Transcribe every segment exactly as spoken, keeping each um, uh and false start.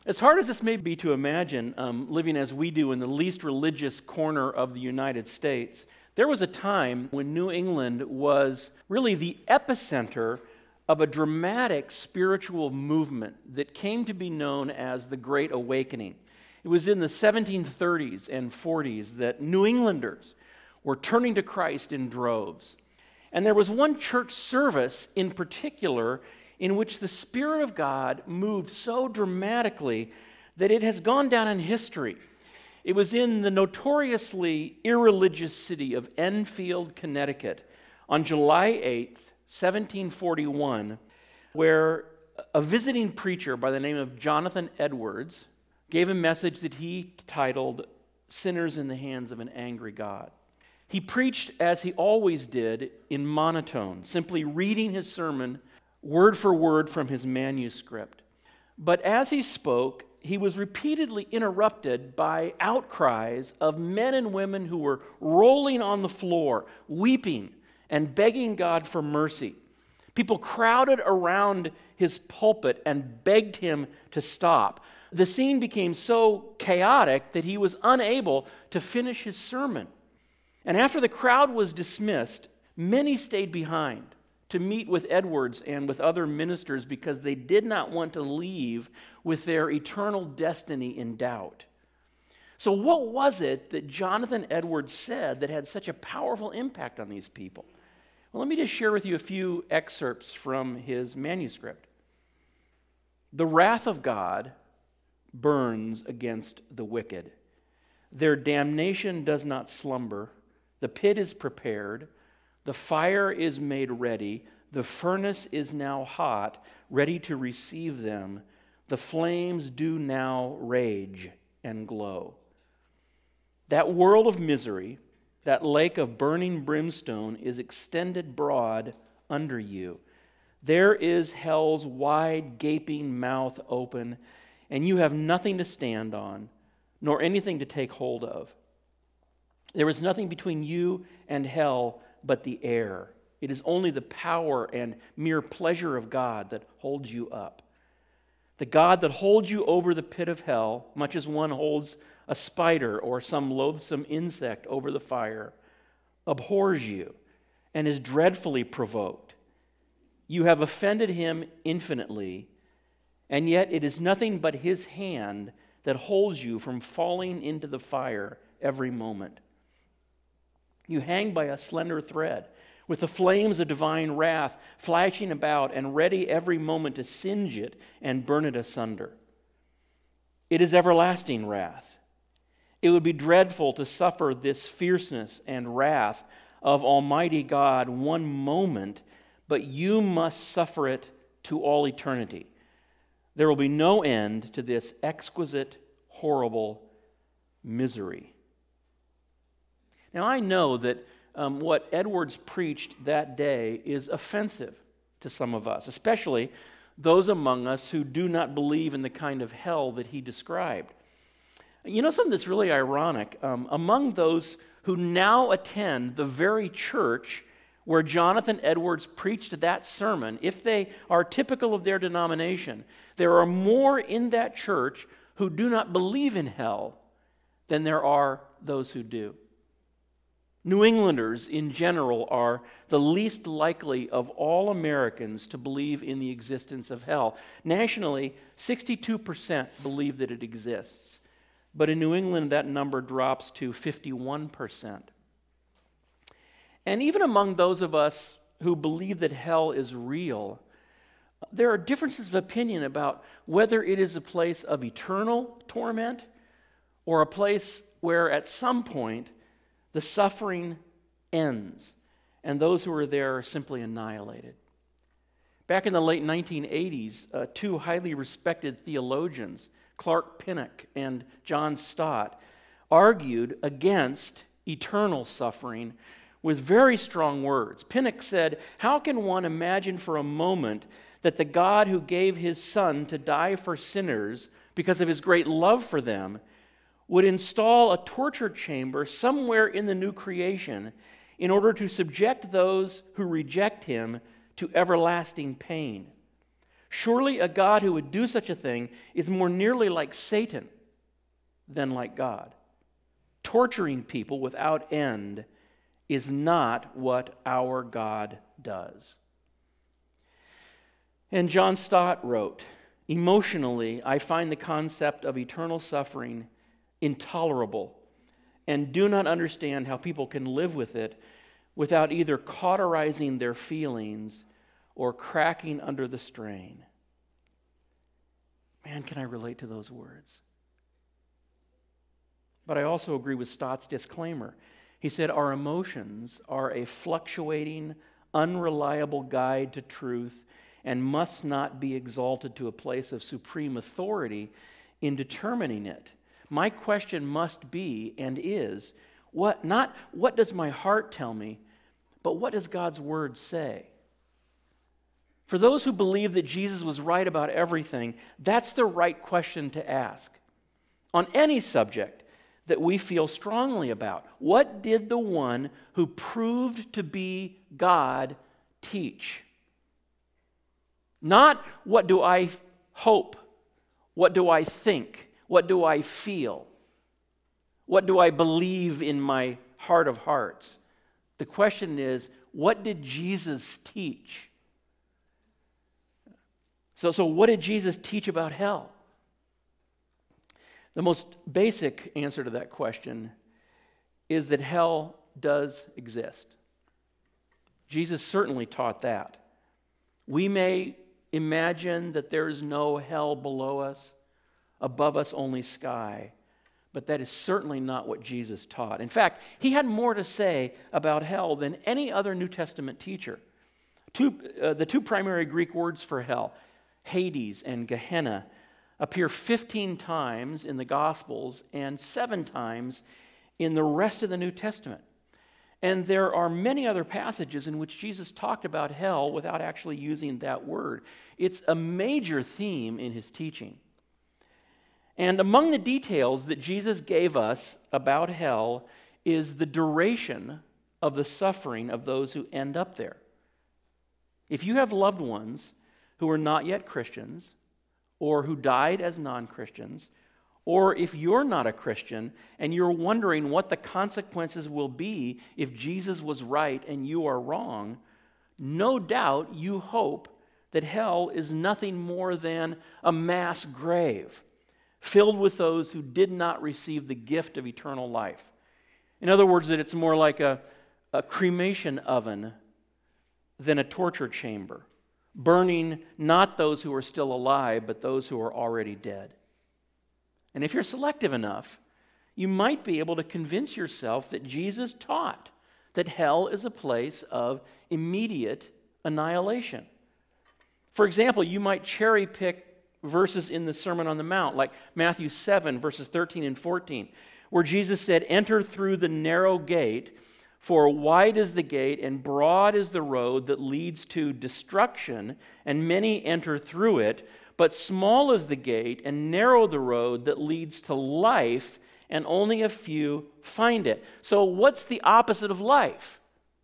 As hard as this may be to imagine, um, living as we do in the least religious corner of the United States, there was a time when New England was really the epicenter of a dramatic spiritual movement that came to be known as the Great Awakening. It was in the seventeen thirties and forties that New Englanders were turning to Christ in droves. And there was one church service in particular in which the Spirit of God moved so dramatically that it has gone down in history. It was in the notoriously irreligious city of Enfield, Connecticut, on July eighth, seventeen forty-one, where a visiting preacher by the name of Jonathan Edwards gave a message that he titled, "Sinners in the Hands of an Angry God." He preached, as he always did, in monotone, simply reading his sermon word for word from his manuscript. But as he spoke, he was repeatedly interrupted by outcries of men and women who were rolling on the floor, weeping and begging God for mercy. People crowded around his pulpit and begged him to stop. The scene became so chaotic that he was unable to finish his sermon. And after the crowd was dismissed, many stayed behind to meet with Edwards and with other ministers because they did not want to leave with their eternal destiny in doubt. So what was it that Jonathan Edwards said that had such a powerful impact on these people? Well, let me just share with you a few excerpts from his manuscript. "The wrath of God burns against the wicked. Their damnation does not slumber. The pit is prepared. The fire is made ready. The furnace is now hot, ready to receive them. The flames do now rage and glow." That world of misery, that lake of burning brimstone, is extended broad under you. There is hell's wide gaping mouth open, and you have nothing to stand on, nor anything to take hold of. There is nothing between you and hell but the air. It is only the power and mere pleasure of God that holds you up. The God that holds you over the pit of hell, much as one holds a spider or some loathsome insect over the fire, abhors you and is dreadfully provoked. You have offended him infinitely, and yet it is nothing but his hand that holds you from falling into the fire every moment. You hang by a slender thread, with the flames of divine wrath flashing about and ready every moment to singe it and burn it asunder. It is everlasting wrath. It would be dreadful to suffer this fierceness and wrath of Almighty God one moment, but you must suffer it to all eternity. There will be no end to this exquisite, horrible misery. Now, I know that um, what Edwards preached that day is offensive to some of us, especially those among us who do not believe in the kind of hell that he described. You know something that's really ironic? Um, among those who now attend the very church where Jonathan Edwards preached that sermon, if they are typical of their denomination, there are more in that church who do not believe in hell than there are those who do. New Englanders in general are the least likely of all Americans to believe in the existence of hell. Nationally, sixty-two percent believe that it exists. But in New England, that number drops to fifty-one percent. And even among those of us who believe that hell is real, there are differences of opinion about whether it is a place of eternal torment or a place where at some point the suffering ends and those who are there are simply annihilated. Back in the late nineteen eighties, uh, two highly respected theologians, Clark Pinnock and John Stott, argued against eternal suffering with very strong words. Pinnock said, "How can one imagine for a moment that the God who gave his Son to die for sinners because of his great love for them would install a torture chamber somewhere in the new creation in order to subject those who reject him to everlasting pain? Surely a God who would do such a thing is more nearly like Satan than like God. Torturing people without end is not what our God does. And John Stott wrote, emotionally, I find the concept of eternal suffering intolerable and do not understand how people can live with it without either cauterizing their feelings or cracking under the strain. Man, can I relate to those words? But I also agree with Stott's disclaimer. He said, our emotions are a fluctuating, unreliable guide to truth and must not be exalted to a place of supreme authority in determining it. My question must be and is, what not what does my heart tell me, but what does God's word say? For those who believe that Jesus was right about everything, that's the right question to ask. On any subject that we feel strongly about, what did the one who proved to be God teach? Not what do I hope, what do I think, what do I feel, what do I believe in my heart of hearts? The question is, what did Jesus teach? So, so what did Jesus teach about hell? The most basic answer to that question is that hell does exist. Jesus certainly taught that. We may imagine that there is no hell below us, above us only sky, but that is certainly not what Jesus taught. In fact, he had more to say about hell than any other New Testament teacher. Two, uh, the two primary Greek words for hell, Hades and Gehenna, appear fifteen times in the Gospels and seven times in the rest of the New Testament. And there are many other passages in which Jesus talked about hell without actually using that word. It's a major theme in his teaching. And among the details that Jesus gave us about hell is the duration of the suffering of those who end up there. If you have loved ones who are not yet Christians, or who died as non-Christians, or if you're not a Christian and you're wondering what the consequences will be if Jesus was right and you are wrong, no doubt you hope that hell is nothing more than a mass grave filled with those who did not receive the gift of eternal life. In other words, that it's more like a, a cremation oven than a torture chamber, burning not those who are still alive, but those who are already dead. And if you're selective enough, you might be able to convince yourself that Jesus taught that hell is a place of immediate annihilation. For example, you might cherry pick verses in the Sermon on the Mount, like Matthew seven, verses thirteen and fourteen, where Jesus said, "Enter through the narrow gate, for wide is the gate and broad is the road that leads to destruction, and many enter through it. But small is the gate and narrow the road that leads to life, and only a few find it." So what's the opposite of life?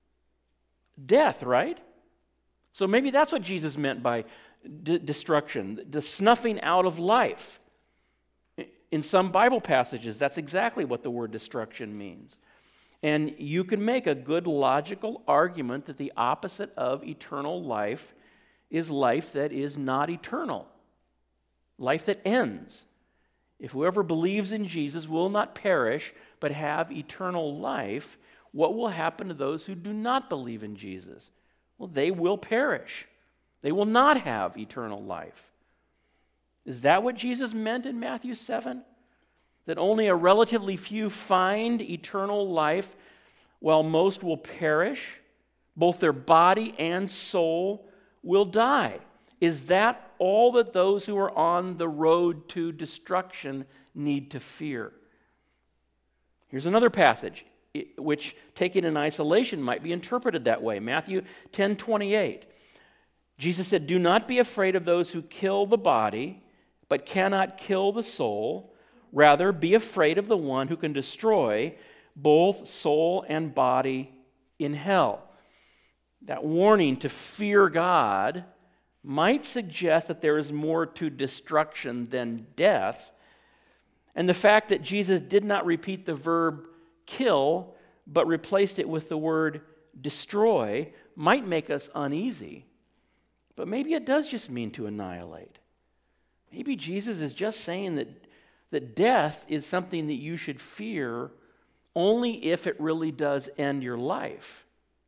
Death, right? So maybe that's what Jesus meant by d- destruction, the snuffing out of life. In some Bible passages, that's exactly what the word destruction means. And you can make a good logical argument that the opposite of eternal life is life that is not eternal, life that ends. If whoever believes in Jesus will not perish but have eternal life, what will happen to those who do not believe in Jesus? Well, they will perish. They will not have eternal life. Is that what Jesus meant in Matthew seven? That only a relatively few find eternal life while most will perish? Both their body and soul will die. Is that all that those who are on the road to destruction need to fear? Here's another passage which, taken in isolation, might be interpreted that way. Matthew ten twenty-eight. Jesus said, "Do not be afraid of those who kill the body, but cannot kill the soul. Rather, be afraid of the one who can destroy both soul and body in hell." That warning to fear God might suggest that there is more to destruction than death. And the fact that Jesus did not repeat the verb kill, but replaced it with the word destroy, might make us uneasy. But maybe it does just mean to annihilate. Maybe Jesus is just saying that, that death is something that you should fear only if it really does end your life.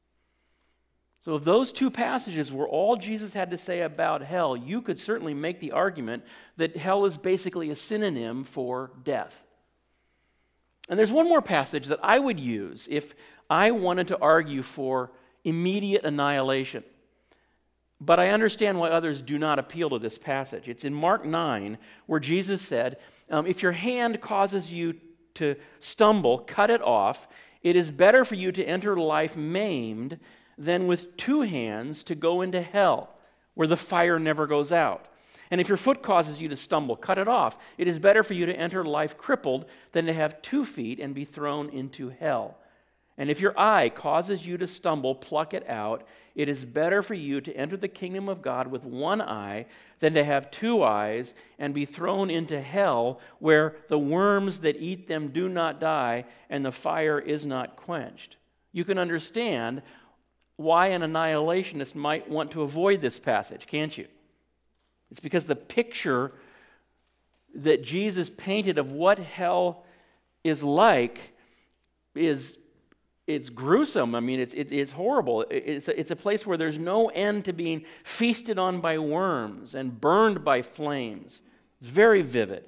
So if those two passages were all Jesus had to say about hell, you could certainly make the argument that hell is basically a synonym for death. And there's one more passage that I would use if I wanted to argue for immediate annihilation. But I understand why others do not appeal to this passage. It's in Mark nine, where Jesus said, um, if your hand causes you to stumble, cut it off. It is better for you to enter life maimed than with two hands to go into hell, where the fire never goes out. And if your foot causes you to stumble, cut it off. It is better for you to enter life crippled than to have two feet and be thrown into hell. And if your eye causes you to stumble, pluck it out. It is better for you to enter the kingdom of God with one eye than to have two eyes and be thrown into hell, where the worms that eat them do not die and the fire is not quenched. You can understand why an annihilationist might want to avoid this passage, can't you? It's because the picture that Jesus painted of what hell is like is it's gruesome. I mean, it's it, it's horrible. It's a, it's a place where there's no end to being feasted on by worms and burned by flames. It's very vivid.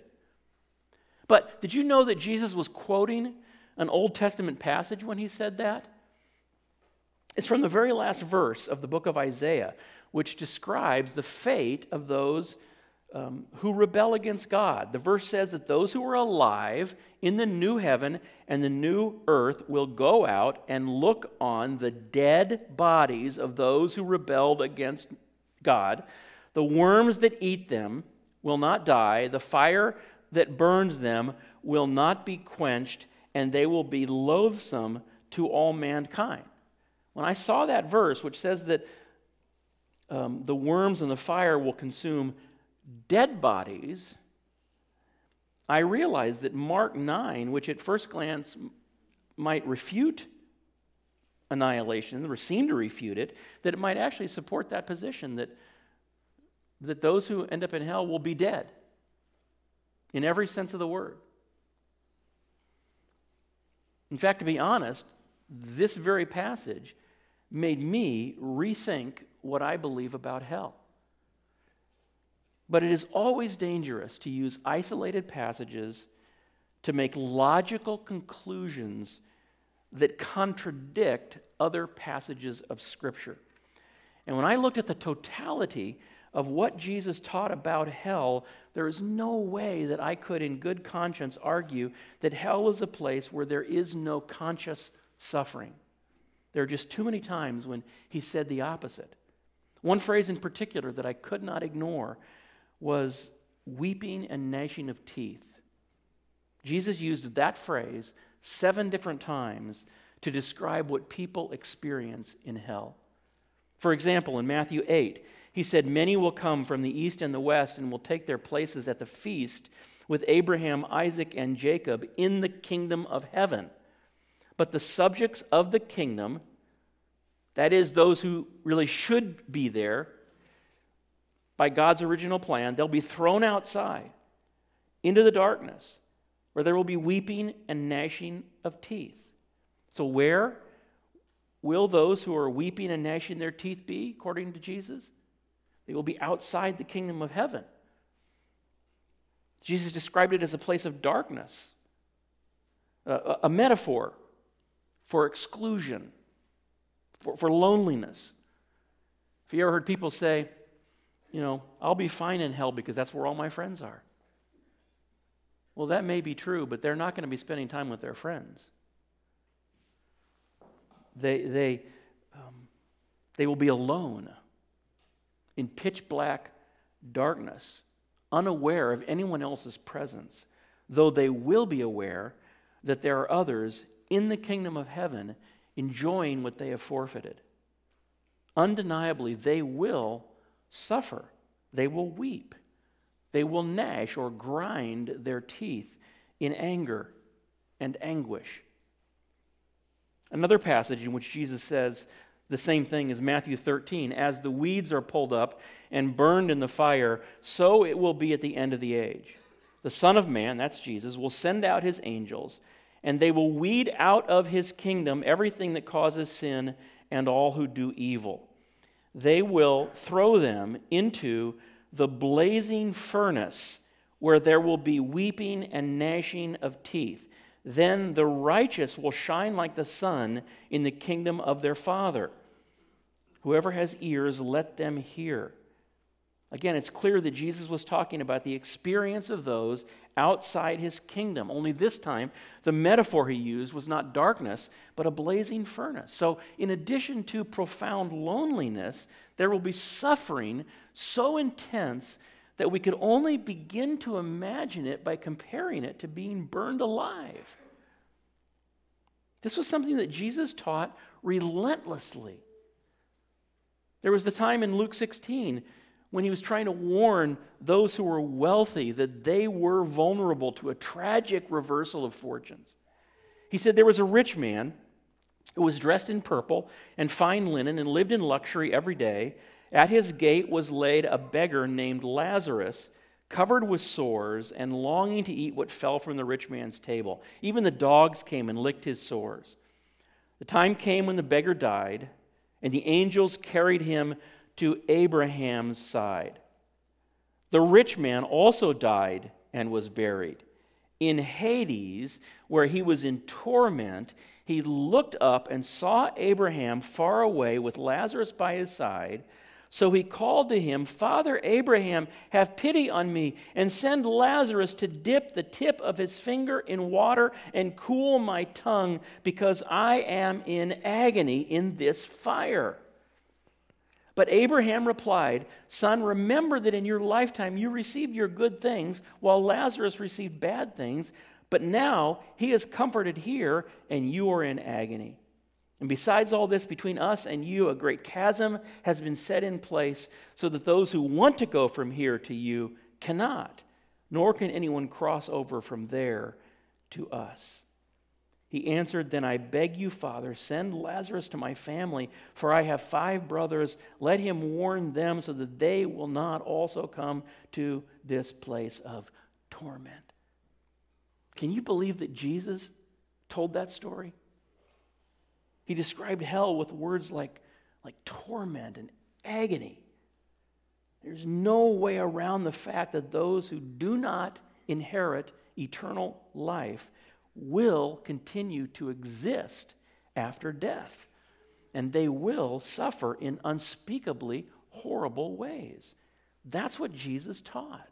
But did you know that Jesus was quoting an Old Testament passage when he said that? It's from the very last verse of the book of Isaiah, which describes the fate of those um, who rebel against God. The verse says that those who are alive in the new heaven and the new earth will go out and look on the dead bodies of those who rebelled against God. The worms that eat them will not die. The fire that burns them will not be quenched, and they will be loathsome to all mankind. When I saw that verse, which says that um, the worms and the fire will consume dead bodies, I realized that Mark nine, which at first glance might refute annihilation, or seem to refute it, that it might actually support that position, that, that those who end up in hell will be dead in every sense of the word. In fact, to be honest, this very passage made me rethink what I believe about hell. But it is always dangerous to use isolated passages to make logical conclusions that contradict other passages of Scripture. And when I looked at the totality of what Jesus taught about hell, there is no way that I could in good conscience argue that hell is a place where there is no conscious suffering. There are just too many times when he said the opposite. One phrase in particular that I could not ignore was weeping and gnashing of teeth. Jesus used that phrase seven different times to describe what people experience in hell. For example, in Matthew eight, he said, "Many will come from the east and the west and will take their places at the feast with Abraham, Isaac, and Jacob in the kingdom of heaven. But the subjects of the kingdom," that is, those who really should be there by God's original plan, "they'll be thrown outside into the darkness, where there will be weeping and gnashing of teeth." So where will those who are weeping and gnashing their teeth be, according to Jesus? They will be outside the kingdom of heaven. Jesus described it as a place of darkness, a, a metaphor for exclusion, for, for loneliness. Have you ever heard people say, you know, I'll be fine in hell because that's where all my friends are? Well, that may be true, but they're not going to be spending time with their friends. They, they, um, they will be alone in pitch black darkness, unaware of anyone else's presence, though they will be aware that there are others in the kingdom of heaven enjoying what they have forfeited. Undeniably, they will suffer. They will weep. They will gnash or grind their teeth in anger and anguish. Another passage in which Jesus says the same thing is Matthew thirteen. As the weeds are pulled up and burned in the fire, so it will be at the end of the age. The Son of Man, that's Jesus, will send out his angels, and they will weed out of his kingdom everything that causes sin and all who do evil. They will throw them into the blazing furnace where there will be weeping and gnashing of teeth. Then the righteous will shine like the sun in the kingdom of their Father. Whoever has ears, let them hear. Again, it's clear that Jesus was talking about the experience of those outside his kingdom. Only this time, the metaphor he used was not darkness, but a blazing furnace. So in addition to profound loneliness, there will be suffering so intense that we could only begin to imagine it by comparing it to being burned alive. This was something that Jesus taught relentlessly. There was the time in Luke sixteen when he was trying to warn those who were wealthy that they were vulnerable to a tragic reversal of fortunes. He said there was a rich man who was dressed in purple and fine linen and lived in luxury every day. At his gate was laid a beggar named Lazarus, covered with sores and longing to eat what fell from the rich man's table. Even the dogs came and licked his sores. The time came when the beggar died, and the angels carried him to Abraham's side. The rich man also died and was buried. In Hades, where he was in torment, he looked up and saw Abraham far away with Lazarus by his side. So he called to him, Father Abraham, have pity on me, and send Lazarus to dip the tip of his finger in water and cool my tongue, because I am in agony in this fire. But Abraham replied, Son, remember that in your lifetime you received your good things, while Lazarus received bad things. But now he is comforted here, and you are in agony. And besides all this, between us and you, a great chasm has been set in place, so that those who want to go from here to you cannot, nor can anyone cross over from there to us. He answered, Then I beg you, Father, send Lazarus to my family, for I have five brothers. Let him warn them so that they will not also come to this place of torment. Can you believe that Jesus told that story? He described hell with words like, like torment and agony. There's no way around the fact that those who do not inherit eternal life will continue to exist after death. And they will suffer in unspeakably horrible ways. That's what Jesus taught.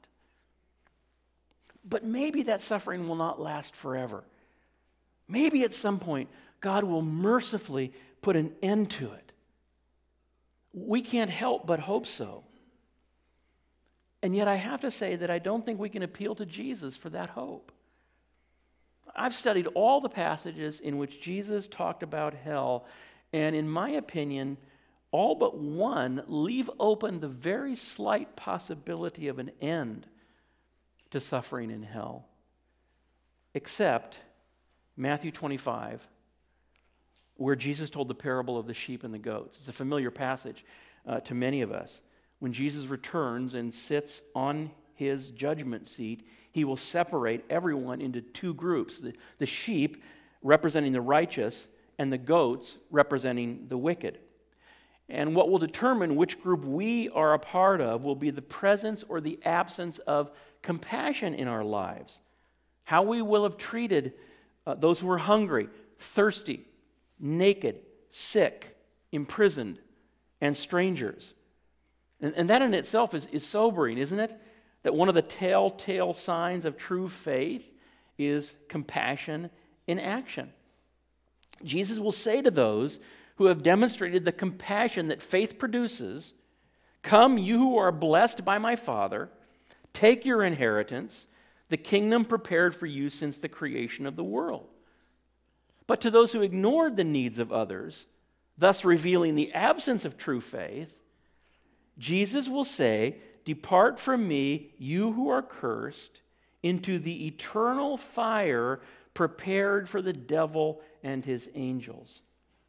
But maybe that suffering will not last forever. Maybe at some point, God will mercifully put an end to it. We can't help but hope so. And yet I have to say that I don't think we can appeal to Jesus for that hope. I've studied all the passages in which Jesus talked about hell, and in my opinion, all but one leave open the very slight possibility of an end to suffering in hell, except Matthew twenty-five, where Jesus told the parable of the sheep and the goats. It's a familiar passage uh, to many of us. When Jesus returns and sits on his judgment seat, he will separate everyone into two groups, the, the sheep representing the righteous and the goats representing the wicked. And what will determine which group we are a part of will be the presence or the absence of compassion in our lives. How we will have treated uh, those who are hungry, thirsty, naked, sick, imprisoned, and strangers. And, and that in itself is, is sobering, isn't it? That one of the telltale signs of true faith is compassion in action. Jesus will say to those who have demonstrated the compassion that faith produces, Come, you who are blessed by my Father, take your inheritance, the kingdom prepared for you since the creation of the world. But to those who ignored the needs of others, thus revealing the absence of true faith, Jesus will say, "Depart from me, you who are cursed, into the eternal fire prepared for the devil and his angels."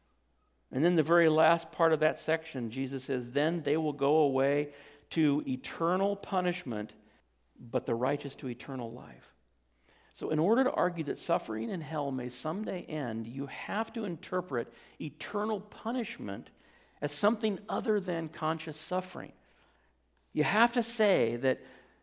And then the very last part of that section, Jesus says, "Then they will go away to eternal punishment, but the righteous to eternal life." So in order to argue that suffering in hell may someday end, you have to interpret eternal punishment as something other than conscious suffering. You have to say that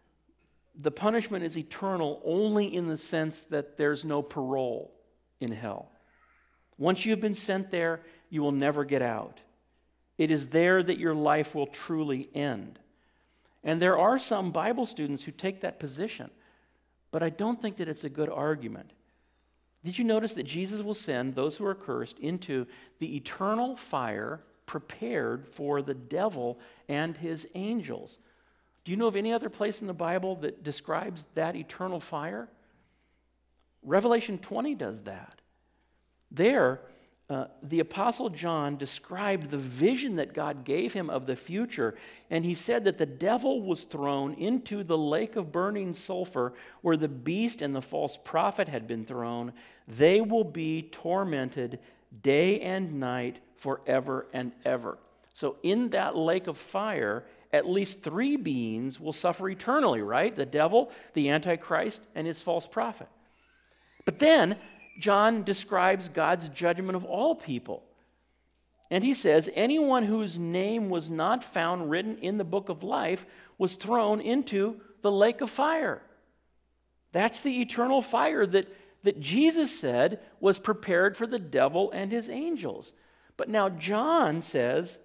the punishment is eternal only in the sense that there's no parole in hell. Once you've been sent there, you will never get out. It is there that your life will truly end. And there are some Bible students who take that position, but I don't think that it's a good argument. Did you notice that Jesus will send those who are cursed into the eternal fire prepared for the devil and his angels? Do you know of any other place in the Bible that describes that eternal fire? Revelation twenty does that. There, uh, the Apostle John described the vision that God gave him of the future, and he said that the devil was thrown into the lake of burning sulfur where the beast and the false prophet had been thrown. They will be tormented day and night forever and ever. So in that lake of fire, at least three beings will suffer eternally, right? The devil, the Antichrist, and his false prophet. But then John describes God's judgment of all people. And he says, anyone whose name was not found written in the book of life was thrown into the lake of fire. That's the eternal fire that, that Jesus said was prepared for the devil and his angels. But now John says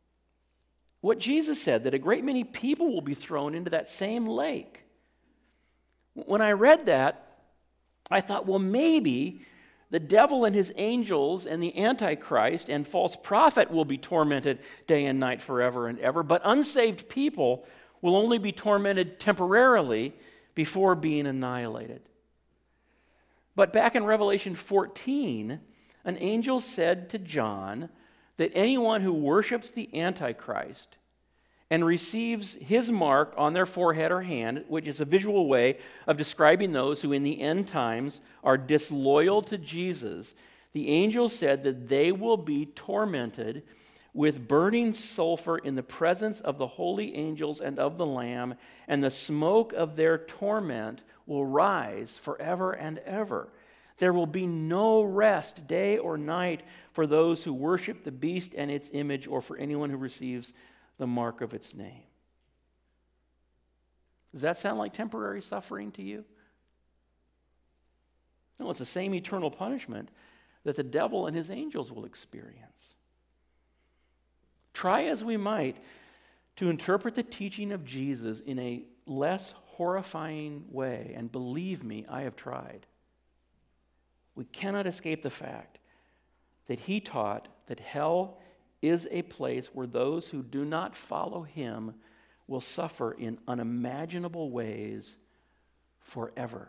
what Jesus said, that a great many people will be thrown into that same lake. When I read that, I thought, well, maybe the devil and his angels and the Antichrist and false prophet will be tormented day and night forever and ever, but unsaved people will only be tormented temporarily before being annihilated. But back in Revelation fourteen, an angel said to John that anyone who worships the Antichrist and receives his mark on their forehead or hand, which is a visual way of describing those who in the end times are disloyal to Jesus, the angel said that they will be tormented with burning sulfur in the presence of the holy angels and of the Lamb, and the smoke of their torment will rise forever and ever. There will be no rest day or night for those who worship the beast and its image, or for anyone who receives the mark of its name. Does that sound like temporary suffering to you? No, it's the same eternal punishment that the devil and his angels will experience. Try as we might to interpret the teaching of Jesus in a less horrifying way, and believe me, I have tried. We cannot escape the fact that he taught that hell is a place where those who do not follow him will suffer in unimaginable ways forever.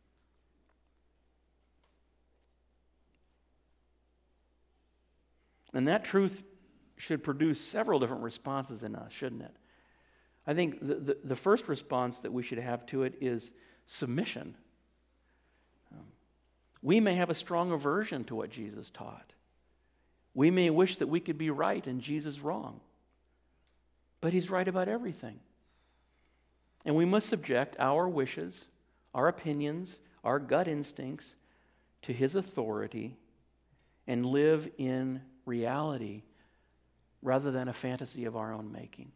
And that truth should produce several different responses in us, shouldn't it? I think the, the, the first response that we should have to it is submission. Um, we may have a strong aversion to what Jesus taught. We may wish that we could be right and Jesus wrong. But he's right about everything. And we must subject our wishes, our opinions, our gut instincts to his authority and live in reality rather than a fantasy of our own making.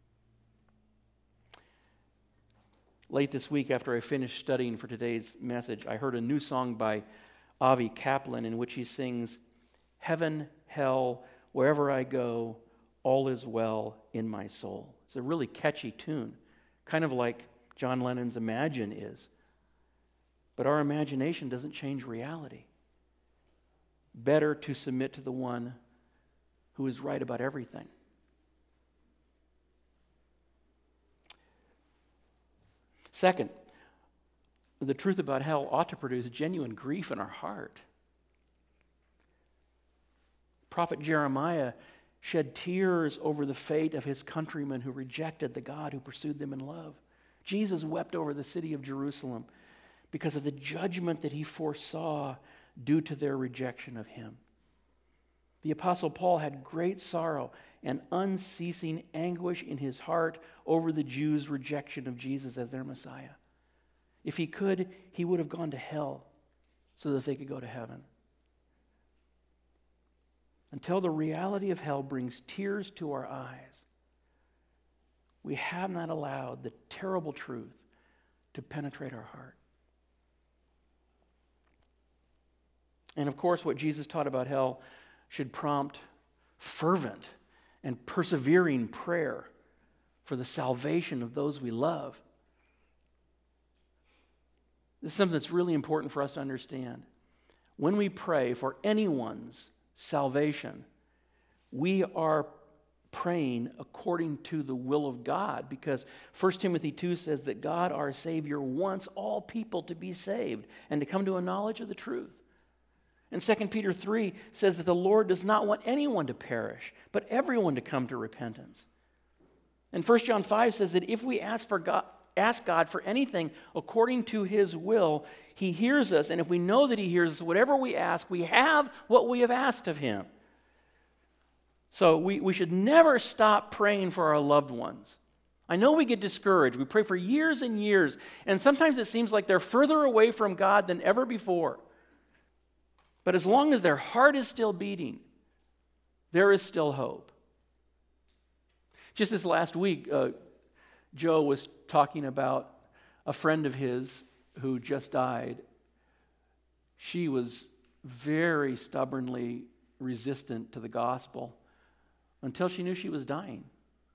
Late this week, after I finished studying for today's message, I heard a new song by Avi Kaplan in which he sings, "Heaven, hell, wherever I go, all is well in my soul." It's a really catchy tune, kind of like John Lennon's Imagine is. But our imagination doesn't change reality. Better to submit to the one who is right about everything. Second, the truth about hell ought to produce genuine grief in our heart. Prophet Jeremiah shed tears over the fate of his countrymen who rejected the God who pursued them in love. Jesus wept over the city of Jerusalem because of the judgment that he foresaw due to their rejection of him. The Apostle Paul had great sorrow and unceasing anguish in his heart over the Jews' rejection of Jesus as their Messiah. If he could, he would have gone to hell so that they could go to heaven. Until the reality of hell brings tears to our eyes, we have not allowed the terrible truth to penetrate our heart. And of course, what Jesus taught about hell should prompt fervent and persevering prayer for the salvation of those we love. This is something that's really important for us to understand. When we pray for anyone's salvation, we are praying according to the will of God, because First Timothy two says that God, our Savior, wants all people to be saved and to come to a knowledge of the truth. And Second Peter three says that the Lord does not want anyone to perish, but everyone to come to repentance. And First John five says that if we ask for God, ask God for anything according to his will, he hears us. And if we know that he hears us, whatever we ask, we have what we have asked of him. So we, we should never stop praying for our loved ones. I know we get discouraged. We pray for years and years, and sometimes it seems like they're further away from God than ever before. But as long as their heart is still beating, there is still hope. Just this last week, uh, Joe was talking about a friend of his who just died. She was very stubbornly resistant to the gospel until she knew she was dying.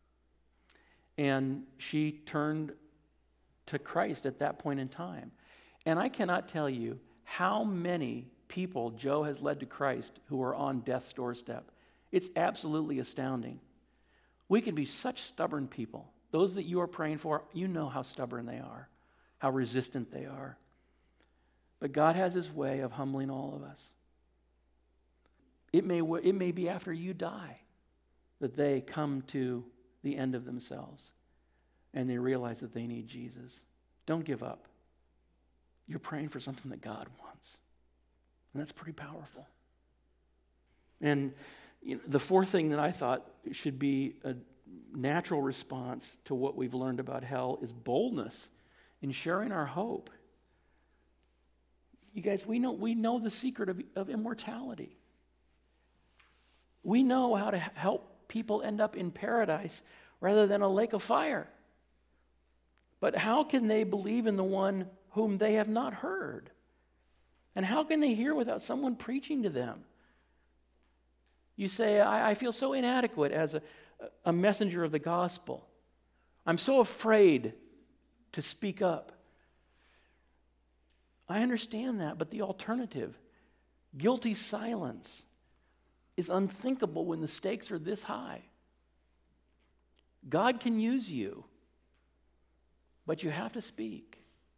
And she turned to Christ at that point in time. And I cannot tell you how many people Joe has led to Christ who are on death's doorstep. It's absolutely astounding. We can be such stubborn people. Those that you are praying for, you know how stubborn they are, how resistant they are. But God has his way of humbling all of us. It may, it may be after you die that they come to the end of themselves and they realize that they need Jesus. Don't give up. You're praying for something that God wants. And that's pretty powerful. And you know, the fourth thing that I thought should be a natural response to what we've learned about hell is boldness in sharing our hope. You guys, we know, we know the secret of, of immortality. We know how to help people end up in paradise rather than a lake of fire. But how can they believe in the one whom they have not heard? And how can they hear without someone preaching to them? You say, I, I feel so inadequate as a, a messenger of the gospel. I'm so afraid to speak up. I understand that, but the alternative, guilty silence, is unthinkable when the stakes are this high. God can use you, but you have to speak.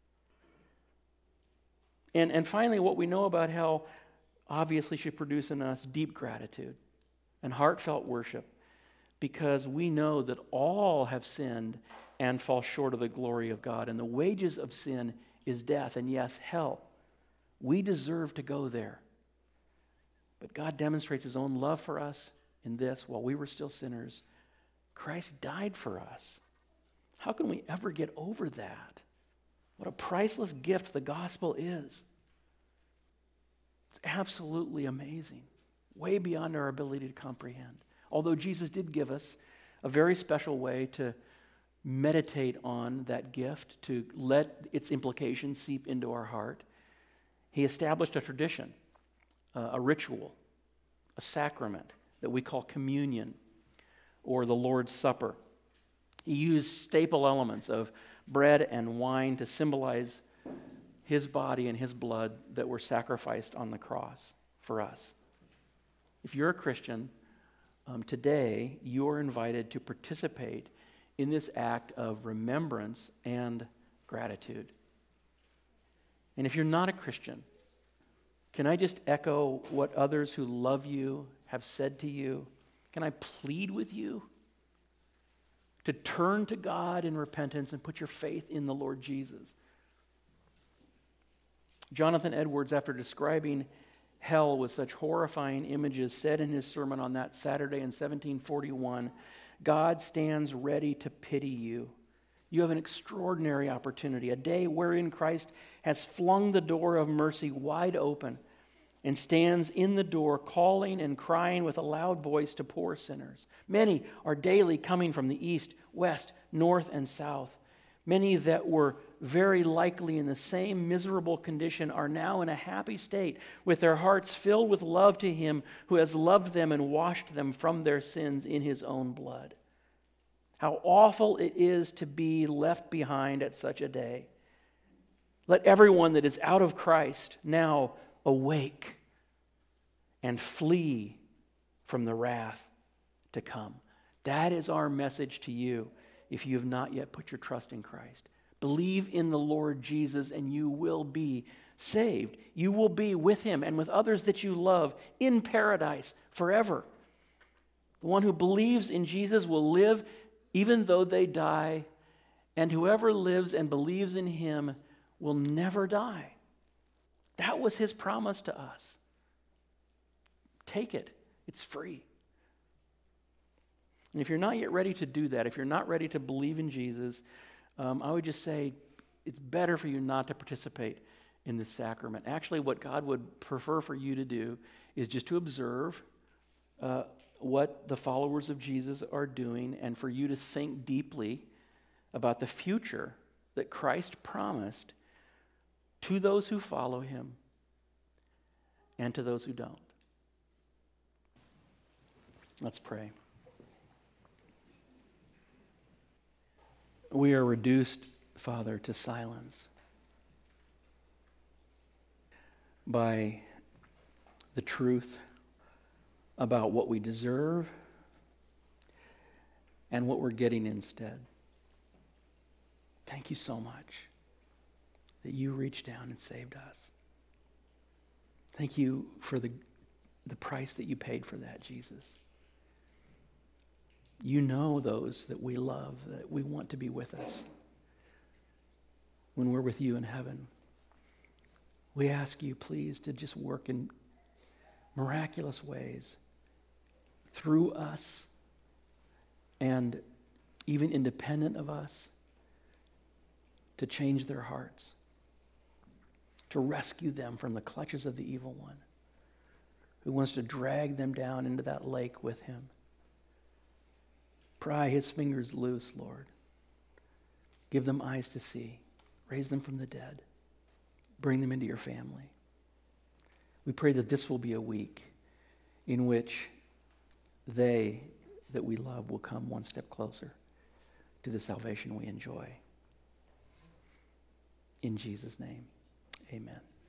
And, and finally, what we know about hell obviously should produce in us deep gratitude and heartfelt worship, because we know that all have sinned and fall short of the glory of God. And the wages of sin is death, and yes, hell. We deserve to go there. But God demonstrates his own love for us in this: while we were still sinners, Christ died for us. How can we ever get over that? What a priceless gift the gospel is. It's absolutely amazing, way beyond our ability to comprehend. Although Jesus did give us a very special way to meditate on that gift, to let its implications seep into our heart, he established a tradition, uh, a ritual, a sacrament that we call communion, or the Lord's Supper. He used staple elements of bread and wine to symbolize his body and his blood that were sacrificed on the cross for us. If you're a Christian, um, today you are invited to participate in this act of remembrance and gratitude. And if you're not a Christian, can I just echo what others who love you have said to you Can I plead with you to turn to God in repentance and put your faith in the Lord Jesus? Jonathan Edwards, after describing hell with such horrifying images, said in his sermon on that Saturday in seventeen forty-one, God stands ready to pity you. You have an extraordinary opportunity, a day wherein Christ has flung the door of mercy wide open and stands in the door calling and crying with a loud voice to poor sinners. Many are daily coming from the east, west, north, and south. Many that were very likely in the same miserable condition are now in a happy state, with their hearts filled with love to him who has loved them and washed them from their sins in his own blood. How awful it is to be left behind at such a day. Let everyone that is out of Christ now awake and flee from the wrath to come. That is our message to you if you have not yet put your trust in Christ. Believe in the Lord Jesus and you will be saved. You will be with him and with others that you love in paradise forever. The one who believes in Jesus will live even though they die, and whoever lives and believes in him will never die. That was his promise to us. Take it. It's free. And if you're not yet ready to do that, if you're not ready to believe in Jesus, um, I would just say it's better for you not to participate in this sacrament. Actually, what God would prefer for you to do is just to observe uh, what the followers of Jesus are doing, and for you to think deeply about the future that Christ promised to those who follow him and to those who don't. Let's pray. We are reduced, Father, to silence by the truth about what we deserve and what we're getting instead. Thank you so much that you reached down and saved us. Thank you for the, the price that you paid for that, Jesus. You know those that we love, that we want to be with us when we're with you in heaven. We ask you, please, to just work in miraculous ways through us and even independent of us, to change their hearts, to rescue them from the clutches of the evil one who wants to drag them down into that lake with him. Pry his fingers loose, Lord. Give them eyes to see. Raise them from the dead. Bring them into your family. We pray that this will be a week in which they that we love will come one step closer to the salvation we enjoy. In Jesus' name, amen.